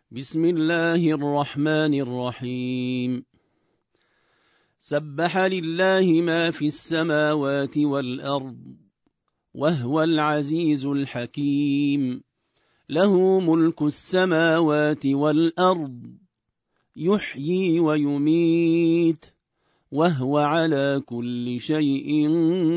بسم الله الرحمن الرحيم. سبح لله ما في السماوات والأرض وهو العزيز الحكيم. له ملك السماوات والأرض يحيي ويميت وهو على كل شيء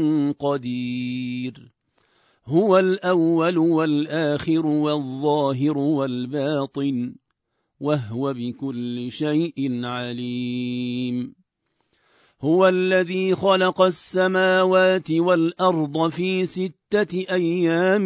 قدير. هو الأول والآخر والظاهر والباطن وهو بكل شيء عليم. هو الذي خلق السماوات والأرض في 6 أيام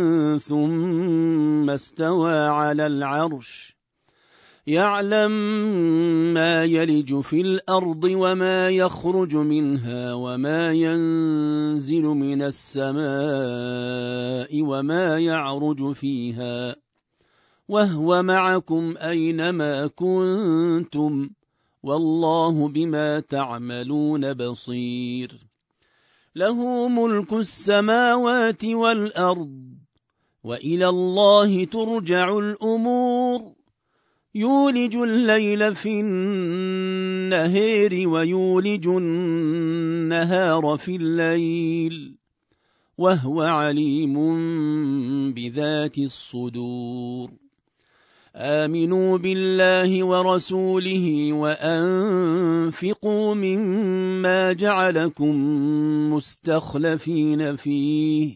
ثم استوى على العرش يعلم ما يلج في الأرض وما يخرج منها وما ينزل من السماء وما يعرج فيها وهو معكم أينما كنتم والله بما تعملون بصير. له ملك السماوات والأرض وإلى الله ترجع الأمور. يولج الليل في النهار ويولج النهار في الليل وهو عليم بذات الصدور. آمنوا بالله ورسوله وأنفقوا مما جعلكم مستخلفين فيه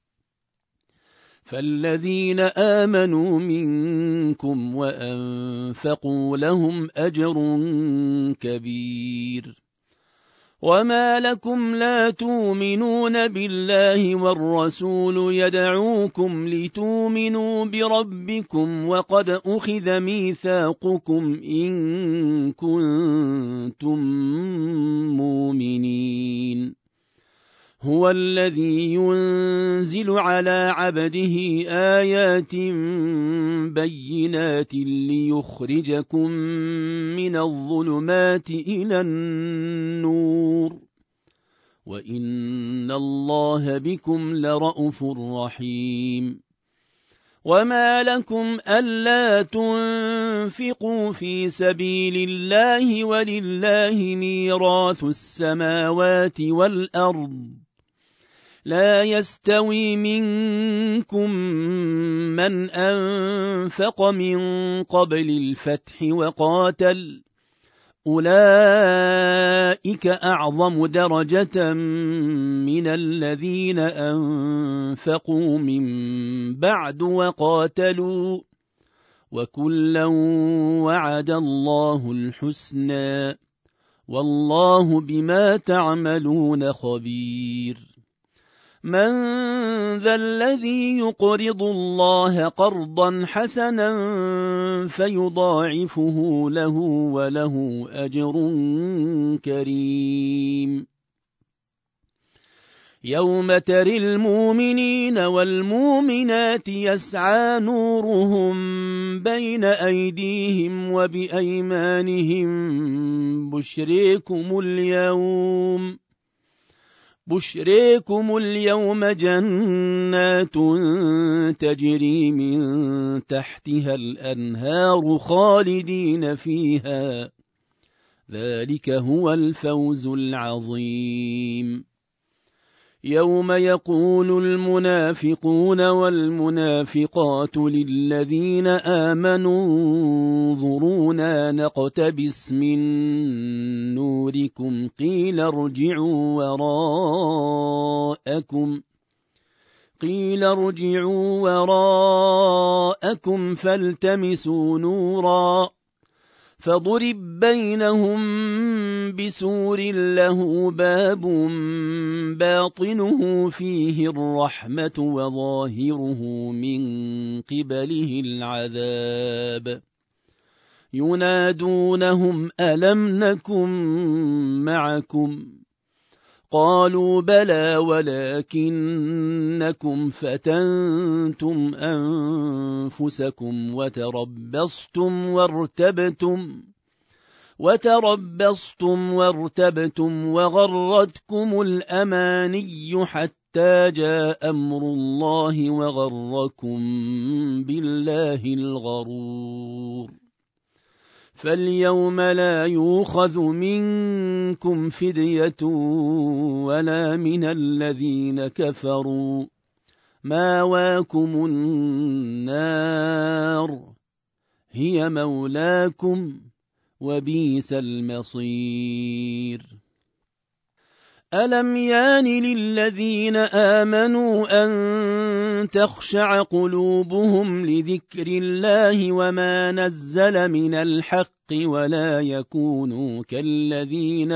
فالذين آمنوا منكم وأنفقوا لهم أجر كبير. وما لكم لا تؤمنون بالله والرسول يدعوكم لتؤمنوا بربكم وقد أخذ ميثاقكم إن كنتم مؤمنين. هو الذي ينزل على عبده آيات بينات ليخرجكم من الظلمات إلى النور وإن الله بكم لرءوف رحيم. وما لكم ألا تنفقوا في سبيل الله ولله ميراث السماوات والأرض لا يستوي منكم من أنفق من قبل الفتح وقاتل أولئك أعظم درجة من الذين أنفقوا من بعد وقاتلوا وكلا وعد الله الحسنى والله بما تعملون خبير. من ذا الذي يقرض الله قرضا حسنا فيضاعفه له وله أجر كريم. يوم ترى المؤمنين والمؤمنات يسعى نورهم بين أيديهم وبأيمانهم بشريكم اليوم جنات تجري من تحتها الأنهار خالدين فيها ذلك هو الفوز العظيم. يوم يقول المنافقون والمنافقات للذين آمنوا انظرونا نقتبس من نوركم قيل ارجعوا وراءكم فالتمسوا نورا فضرب بينهم بسور له باب باطنه فيه الرحمة وظاهره من قبله العذاب. ينادونهم ألم نكن معكم قالوا بلى ولكنكم فتنتم أنفسكم وتربصتم وارتبتم وغرتكم الأماني حتى حتى جاء أمر الله وغركم بالله الغرور. فاليوم لا يؤخذ منكم فدية ولا من الذين كفروا، ماواكم النار هي مولاكم وبئس المصير. ألم يان للذين آمنوا أن تخشع قلوبهم لذكر الله وما نزل من الحق ولا يكونوا كالذين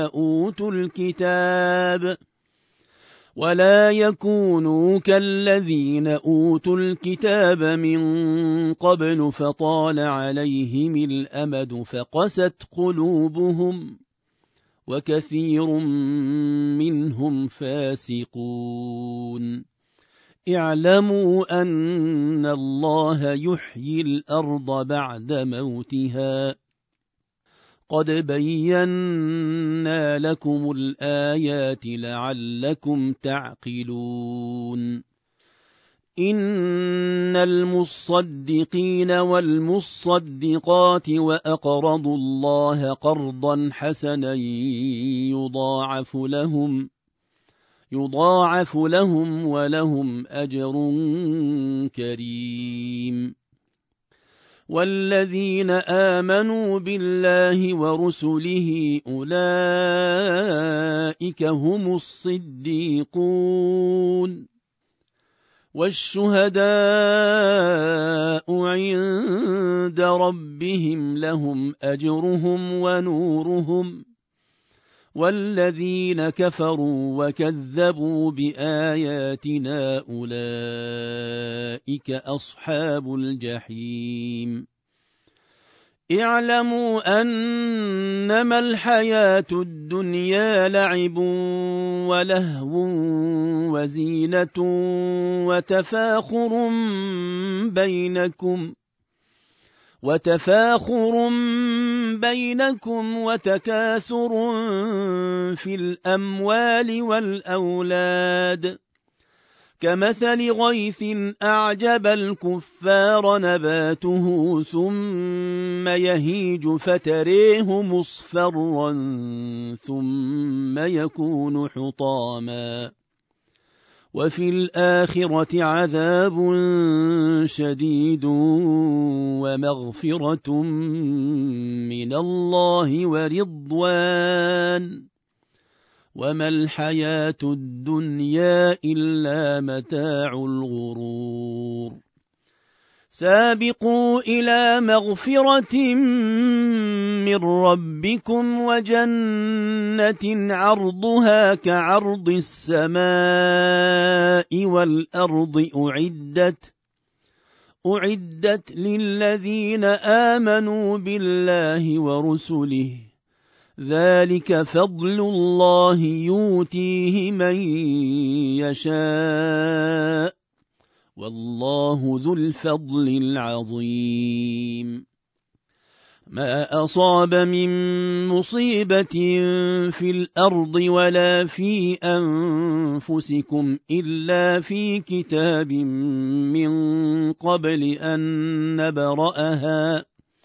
أوتوا الكتاب من قبل فطال عليهم الأمد فقست قلوبهم وكثير منهم فاسقون. اعلموا أن الله يحيي الأرض بعد موتها، قد بينا لكم الآيات لعلكم تعقلون. إن المصدقين والمصدقات وأقرضوا الله قرضا حسنا يضاعف لهم ولهم أجر كريم. والذين آمنوا بالله ورسله أولئك هم الصديقون والشهداء عند ربهم لهم أجرهم ونورهم. والذين كفروا وكذبوا بآياتنا أولئك أصحاب الجحيم. اعلموا أنما الحياة الدنيا لعب ولهو وزينة وتفاخر بينكم وتكاثر في الأموال والأولاد، كمثل غيث أعجب الكفار نباته ثم يهيج فتريه مصفرا ثم يكون حطاما، وفي الآخرة عذاب شديد ومغفرة من الله ورضوان، وما الحياة الدنيا إلا متاع الغرور. سابقوا إلى مغفرة من ربكم وجنة عرضها كعرض السماء والأرض أعدت للذين آمنوا بالله ورسله، ذلك فضل الله يؤتيه من يشاء والله ذو الفضل العظيم. ما أصاب من مصيبة في الأرض ولا في أنفسكم إلا في كتاب من قبل أن نبرأها،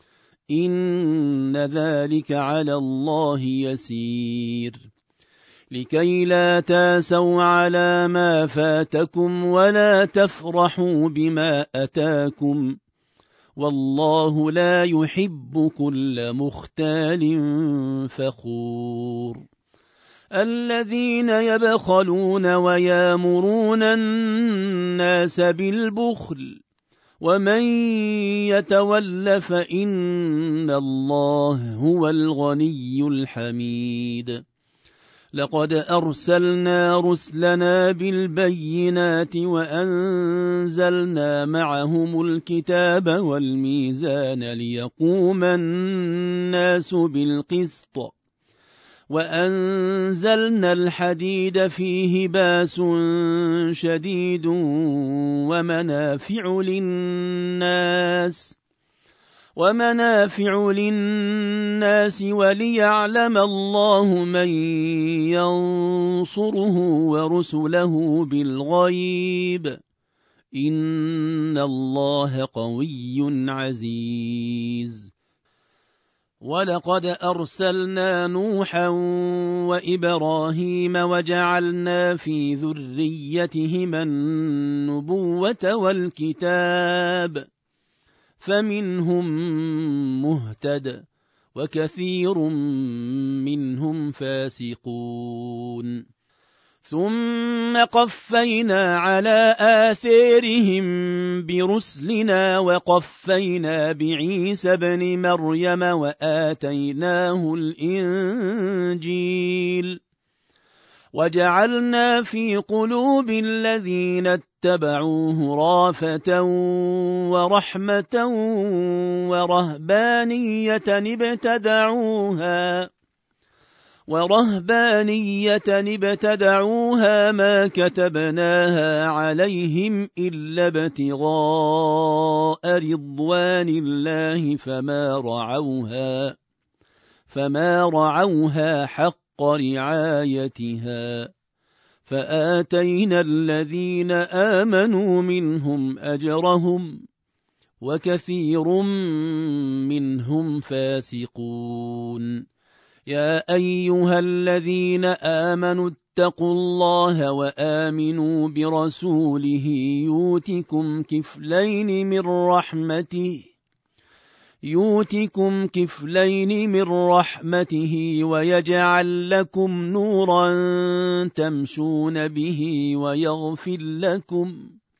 إن ذلك على الله يسير. لكي لا تاسوا على ما فاتكم ولا تفرحوا بما أتاكم، والله لا يحب كل مختال فخور. الذين يبخلون ويامرون الناس بالبخل ومن يتول فإن الله هو الغني الحميد. لقد أرسلنا رسلنا بالبينات وأنزلنا معهم الكتاب والميزان ليقوم الناس بالقسط، وأنزلنا الحديد فيه باس شديد ومنافع للناس، ومنافع للناس وليعلم الله من ينصره ورسله بالغيب إن الله قوي عزيز ولقد أرسلنا نوحا وإبراهيم وجعلنا في ذريتهما النبوة والكتاب فمنهم مهتد وكثير منهم فاسقون ثم قفينا على آثارهم برسلنا وقفينا بعيسى ابن مريم وآتيناه الإنجيل وجعلنا في قلوب الذين اتبعوه رافة ورحمة ورهبانية ابتدعوها ما كتبناها عليهم إلا ابتغاء رضوان الله فما رعوها حق رعايتها فآتينا الذين آمنوا منهم أجرهم وكثير منهم فاسقون يا أيها الذين آمنوا اتقوا الله وآمنوا برسوله يؤتكم كفلين من رحمته ويجعل لكم نورا تمشون به ويغفر لكم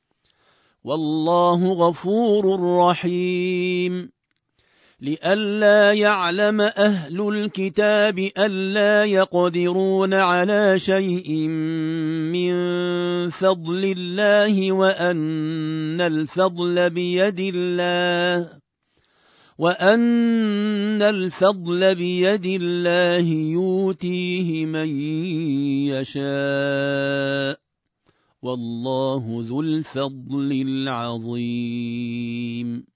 والله غفور رحيم لئلا يعلم أهل الكتاب ألا يقدرون على شيء من فضل الله وأن الفضل بيد الله يؤتيه من يشاء والله ذو الفضل العظيم